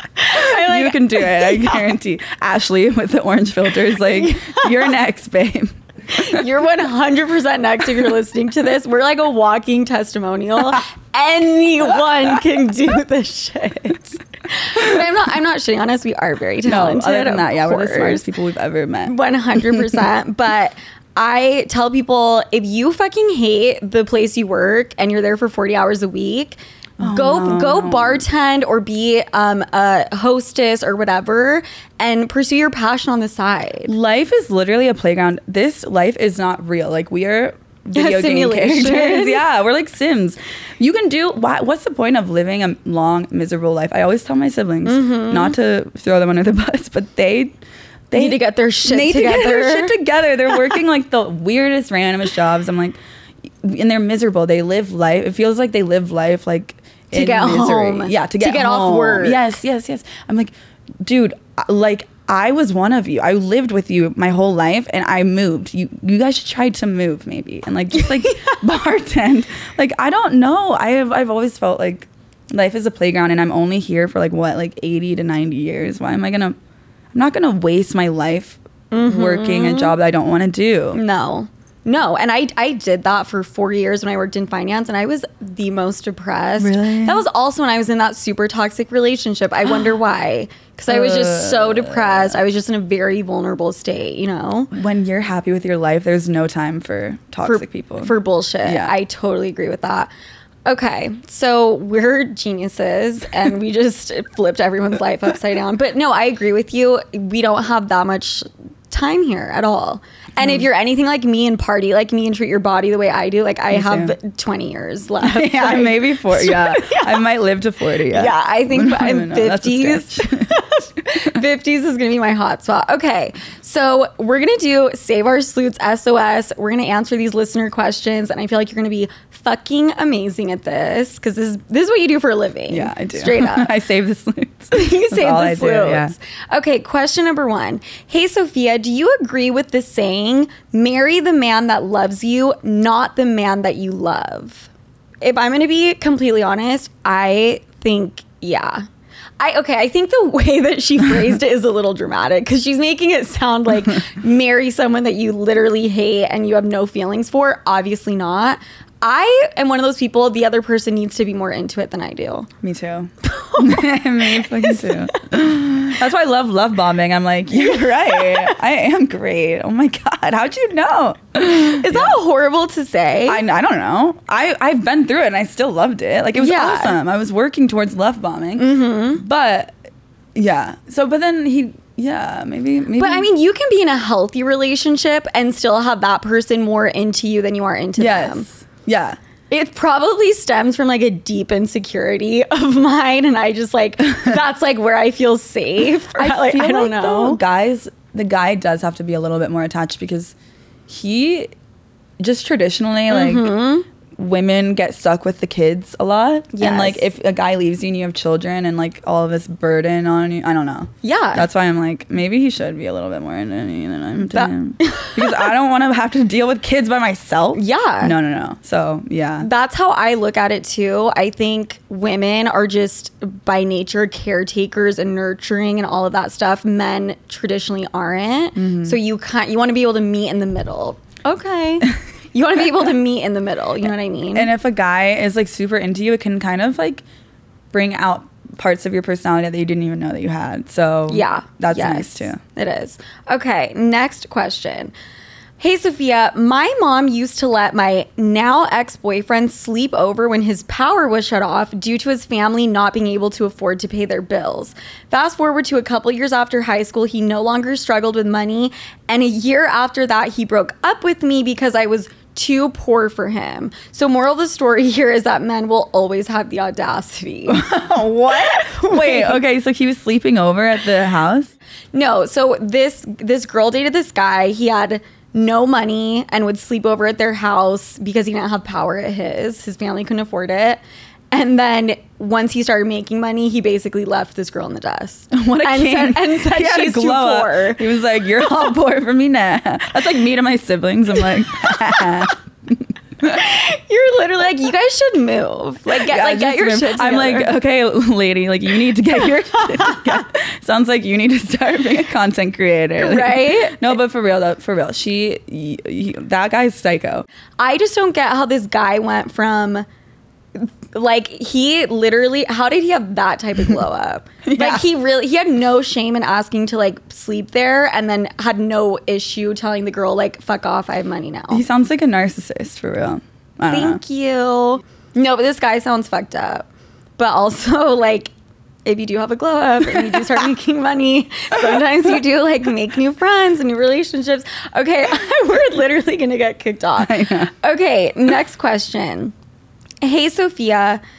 like- you can do it. I guarantee. Ashley with the orange filters. Like you're next, babe. You're one hundred percent next if you're listening to this. We're like a walking testimonial. Anyone can do this shit. But I'm not I'm not shitting on us. We are very No, talented. other than that, yeah, of we're the course. smartest people we've ever met. one hundred percent. But I tell people, if you fucking hate the place you work and you're there for forty hours a week, go no. go bartend or be um, a hostess or whatever and pursue your passion on the side. Life is literally a playground. This life is not real. Like we are video game simulation. characters. Yeah, we're like Sims. You can do. Why, what's the point of living a long, miserable life? I always tell my siblings not to throw them under the bus, but they they Need to get their shit need together. to get their shit together. They're working like the weirdest, randomest jobs. I'm like, and they're miserable. They live life. It feels like they live life like in get misery. home. Yeah, to get To get off home. work. Yes, yes, yes. I'm like, dude, like I was one of you. I lived with you my whole life, and I moved. You, you guys should try to move maybe, and like just like bartend. Like I don't know. I have, I've always felt like life is a playground, and I'm only here for like what, like eighty to ninety years. Why am I gonna? I'm not gonna waste my life mm-hmm. working a job that I don't want to do. No. No, and I I did that for four years when I worked in finance, and I was the most depressed. Really? That was also when I was in that super toxic relationship. I wonder why. Because I was just so depressed. I was just in a very vulnerable state, you know? When you're happy with your life, there's no time for toxic for, people. For bullshit. Yeah. I totally agree with that. Okay, so we're geniuses, and we just flipped everyone's life upside down. But no, I agree with you. We don't have that much time here at all. And mm. if you're anything like me and party like me and treat your body the way I do, like I me have too. twenty years left. Yeah, like, maybe forty. Yeah. yeah, I might live to forty. Yeah, yeah. I think in fifties, fifties is gonna be my hot spot. Okay, so we're gonna do Save Our Sloots S O S. We're gonna answer these listener questions, and I feel like you're gonna be fucking amazing at this because this is this is what you do for a living. Yeah, I do. Straight up, I save the sleuths. You save the sleuths. Yeah. Okay, question number one. Hey, Sophia, do you agree with the saying, marry the man that loves you, not the man that you love? If I'm going to be completely honest, I think, yeah. I okay, I think the way that she phrased it is a little dramatic because she's making it sound like marry someone that you literally hate and you have no feelings for. Obviously not. I am one of those people, the other person needs to be more into it than I do. Me too. Me fucking too. That's why I love love bombing. I'm like, you're right. I am great. Oh my God. How'd you know? Is yeah. that horrible to say? I, I don't know. I, I've been through it and I still loved it. Like it was yeah. awesome. I was working towards love bombing. Mm-hmm. But yeah. So, but then he... Yeah, maybe, maybe. But I mean, you can be in a healthy relationship and still have that person more into you than you are into yes. them. Yeah. It probably stems from like a deep insecurity of mine, and I just like that's like where I feel safe. I, like, feel I don't like know. Though, guys, the guy does have to be a little bit more attached because he just traditionally like mm-hmm. women get stuck with the kids a lot. Yes. And like if a guy leaves you and you have children and like all of this burden on you, I don't know. Yeah. That's why I'm like, maybe he should be a little bit more into me than I'm to that- him. Because I don't want to have to deal with kids by myself. Yeah. No, no, no. So yeah. That's how I look at it too. I think women are just by nature caretakers and nurturing and all of that stuff. Men traditionally aren't. Mm-hmm. So you can't, you want to be able to meet in the middle. Okay. You want to be able to meet in the middle. You know what I mean? And if a guy is like super into you, it can kind of like bring out parts of your personality that you didn't even know that you had. So yeah, that's yes, nice too. It is. Okay, next question. Hey, Sophia, my mom used to let my now ex-boyfriend sleep over when his power was shut off due to his family not being able to afford to pay their bills. Fast forward to a couple years after high school, he no longer struggled with money. And a year after that, he broke up with me because I was too poor for him. So moral of the story here is that men will always have the audacity. What? Wait, okay, so he was sleeping over at the house? No, so this this girl dated this guy. He had no money and would sleep over at their house because he didn't have power at his. His family couldn't afford it. And then once he started making money, he basically left this girl in the dust. What a and king. Said, and said he she's too poor. He was like, you're all poor for me now. That's like me to my siblings. I'm like, you're literally like, you guys should move. Like, get, yeah, like, get your move. shit together. I'm like, okay, lady, like you need to get your shit together. Sounds like you need to start being a content creator. Like, right? No, but for real, though, for real, she, y- y- that guy's psycho. I just don't get how this guy went from... Like he literally, how did he have that type of glow up? Yeah. Like he really, he had no shame in asking to like sleep there, and then had no issue telling the girl like, "Fuck off, I have money now." He sounds like a narcissist for real. I don't Thank know. you. No, but this guy sounds fucked up. But also like, if you do have a glow up and you do start making money, sometimes you do like make new friends and new relationships. Okay, we're literally gonna get kicked off. Okay, next question. Hey, Sophia,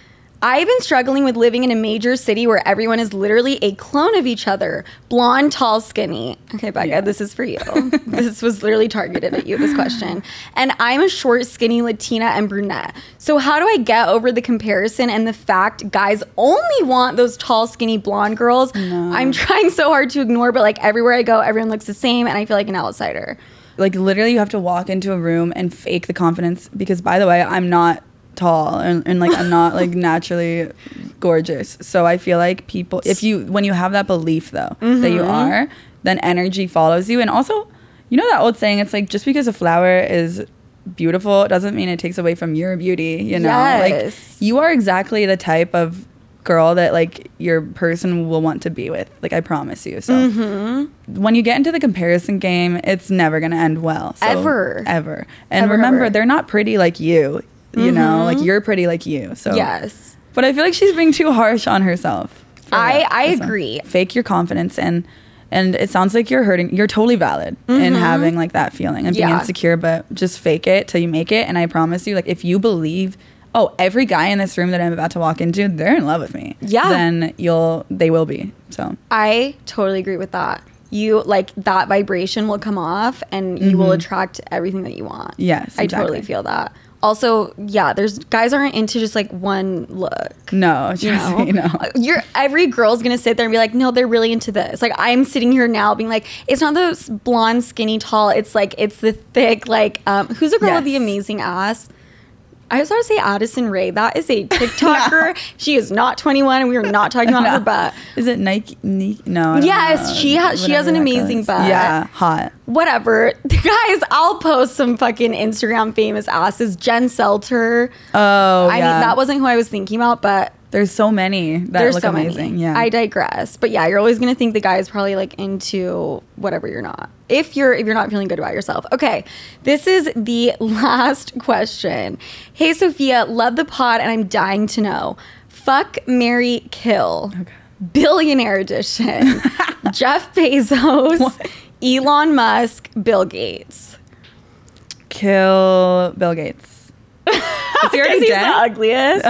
I've been struggling with living in a major city where everyone is literally a clone of each other. Blonde, tall, skinny. Okay, Becca, yeah. This is for you. This was literally targeted at you, this question. And I'm a short, skinny Latina and brunette. So how do I get over the comparison and the fact guys only want those tall, skinny, blonde girls? No. I'm trying so hard to ignore, but like everywhere I go, everyone looks the same and I feel like an outsider. Like literally you have to walk into a room and fake the confidence because, by the way, I'm not tall and, and like I'm not like naturally gorgeous, so I feel like people, if you when you have that belief though mm-hmm. that you are, then energy follows you. And also, you know that old saying, it's like just because a flower is beautiful it doesn't mean it takes away from your beauty, you know. Yes. Like you are exactly the type of girl that like your person will want to be with, like I promise you. So mm-hmm. when you get into the comparison game, it's never gonna end well, so, ever ever and ever, remember ever. They're not pretty like you. You mm-hmm. know, like you're pretty like you. So yes, but I feel like she's being too harsh on herself. I that. I so agree. Fake your confidence, and and it sounds like you're hurting. You're totally valid mm-hmm. in having like that feeling and being yeah. insecure, but just fake it till you make it. And I promise you, like if you believe, oh, every guy in this room that I'm about to walk into, they're in love with me. Yeah, then you'll they will be. So I totally agree with that. You like that vibration will come off, and you mm-hmm. will attract everything that you want. Yes, I exactly. totally feel that. Also, yeah, there's guys aren't into just like one look. No, you know, me, no. You're every girl's gonna sit there and be like, no, they're really into this. Like I'm sitting here now being like, it's not the blonde, skinny, tall. It's like it's the thick. Like, um, who's a girl yes. with the amazing ass? I was about to say Addison Rae. That is a TikToker. She is not twenty-one, and we are not talking about no. her butt. Is it Nike? Nike? No. Yes, know. she has. She has an amazing goes. butt. Yeah, hot. Whatever, guys. I'll post some fucking Instagram famous asses. Jen Selter. Oh, I yeah. mean, that wasn't who I was thinking about, but there's so many that there's look so amazing. Many. Yeah, I digress. But yeah, you're always gonna think the guy is probably like into whatever you're not. If you're if you're not feeling good about yourself. Okay, this is the last question. Hey Sophia, love the pod and I'm dying to know. Fuck, marry, kill. Okay. Billionaire edition. Jeff Bezos, what? Elon Musk, Bill Gates. Kill Bill Gates. Is he already he's dead? The ugliest.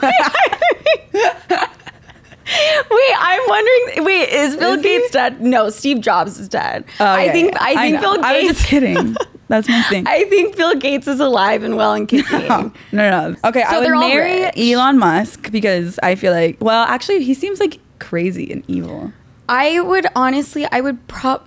Wait, I'm wondering. Wait, is Bill is Gates he? dead? No, Steve Jobs is dead. Oh, I yeah, think. yeah. I think I Bill Gates. I was just kidding. That's my thing. I think Bill Gates is alive and well and kicking. No, no, no. Okay, so I would marry Elon Musk because I feel like. Well, actually, he seems like crazy and evil. I would honestly. I would prop.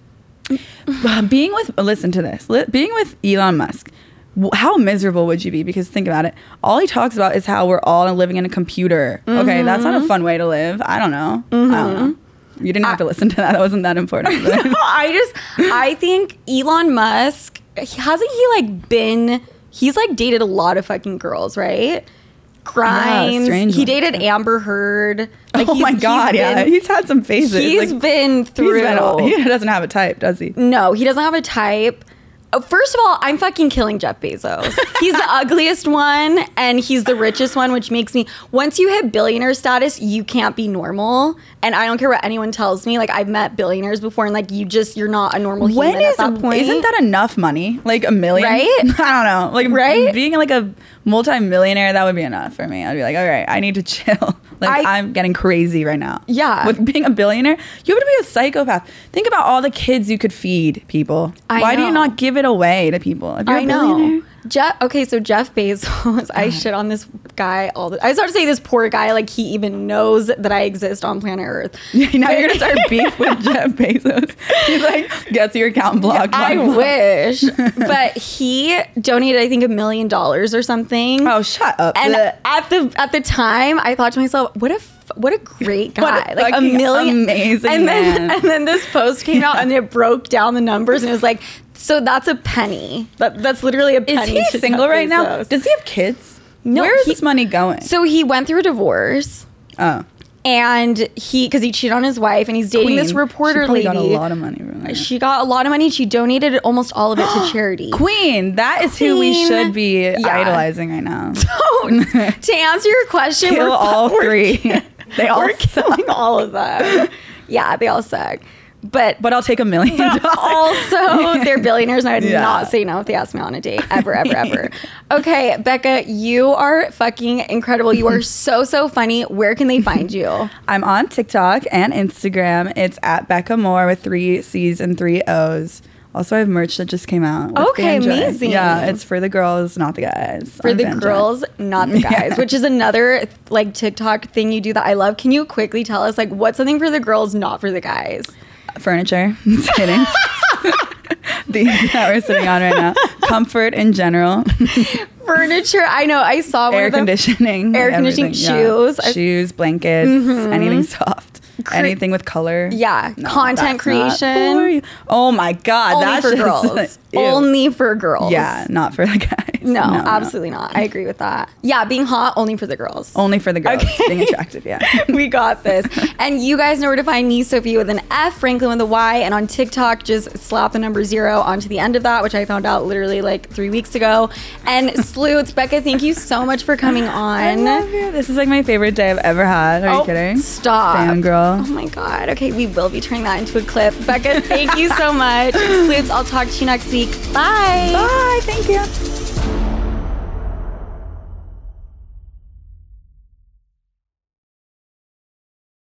Being with. Listen to this. Being with Elon Musk. How miserable would you be? Because think about it. All he talks about is how we're all living in a computer. Mm-hmm. Okay, that's not a fun way to live. I don't know. Mm-hmm. I don't know. You didn't have I, to listen to that. That wasn't that important. No, I just, I think Elon Musk, hasn't he like been, he's like dated a lot of fucking girls, right? Grimes. Yeah, he dated Amber Heard. Like oh my God, he's been, yeah. He's had some phases. He's like, been through. He's been all, he doesn't have a type, does he? No, he doesn't have a type. First of all, I'm fucking killing Jeff Bezos. He's the ugliest one and he's the richest one, which makes me, once you hit billionaire status, you can't be normal. And I don't care what anyone tells me. Like I've met billionaires before and like you just, you're not a normal human when is, at that point. Isn't that enough money? Like a million? Right? I don't know. Like right? being like a multi-millionaire, that would be enough for me. I'd be like, all right, I need to chill. Like I, I'm getting crazy right now. Yeah. With being a billionaire, you have to be a psychopath. Think about all the kids you could feed people. I Why know. do you not give it away to people? If you're I a know. Jeff, okay, so Jeff Bezos, I shit on this guy all the I start to say this poor guy like he even knows that I exist on planet Earth. Yeah, now you're gonna start beef with Jeff Bezos. He's like, gets your account blocked. I blocked. wish. But he donated, I think, a million dollars or something. Oh, shut up. And Blech. at the at the time, I thought to myself, what a what a great guy. A like a million amazing and then man. and then this post came yeah. out and it broke down the numbers and it was like, so that's a penny. That, that's literally a penny. Is he single right now? Does he have kids? No. Where is he, this money going? So he went through a divorce. Oh. And he, because he cheated on his wife and he's dating Queen. this reporter she lady. got a lot of money from that. She got a lot of money. She donated almost all of it to charity. Queen. That is Queen. Who we should be yeah. idolizing right now. So, to answer your question, kill we're all three. We're, they all we're killing all of them. Yeah, they all suck. but But I'll take a million dollars. also they're billionaires, and I would Yeah. not say no if they asked me on a date ever, ever, ever. Okay, Becca, you are fucking incredible. You are so, so funny. Where can they find you? I'm on TikTok and Instagram. It's at Becca Moore with three C's and three O's. Also, I have merch that just came out. with Okay, Fanjoy. amazing. Yeah, it's for the girls, not the guys. For on the Fanjoy. girls, not the guys, Yeah. which is another like TikTok thing you do that I love. Can you quickly tell us like what's something for the girls, not for the guys? Furniture. Just kidding. These that we're sitting on right now. Comfort in general. Furniture. I know. I saw one Air of them. conditioning. Air conditioning, everything, yeah. shoes. I- Shoes, blankets, anything soft. Cre- anything with color. Yeah, No, content that's not creation. for you. Oh my God. Only that's for just, girls. ew. Only for girls. Yeah, not for the guys. No, No, no. absolutely not. I agree with that. Yeah, being hot only for the girls. Only for the girls. Okay. Being attractive, yeah. We got this. And you guys know where to find me, Sophie with an F, Franklin with a Y, and on TikTok, just slap the number zero onto the end of that, which I found out literally like three weeks ago. And Sloots, Becca, thank you so much for coming I on. love you. This is like my favorite day I've ever had. Are Oh, you kidding? Stop. Fangirl. Oh my God. Okay, we will be turning that into a clip. Becca, thank you so much. Sloots, I'll talk to you next week. Bye. Bye. Thank you.